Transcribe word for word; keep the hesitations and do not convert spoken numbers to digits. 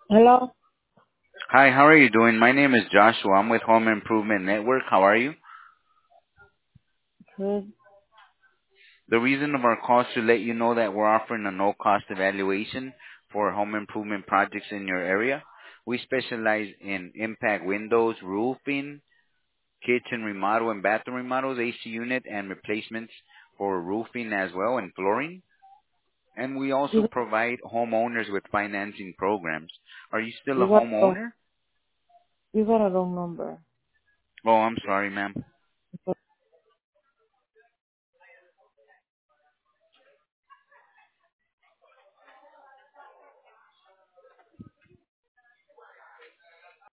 Hello? Hi, how are you doing? My name is Joshua. I'm with Home Improvement Network. How are you? Good. The reason of our call is to let you know that we're offering a no-cost evaluation for home improvement projects in your area. We specialize in impact windows, roofing, kitchen remodel and bathroom remodels, A C unit, and replacements for roofing as well and flooring. And we also You, provide homeowners with financing programs. Are you still a you got a wrong, homeowner? you got a wrong number. Oh, I'm sorry, ma'am.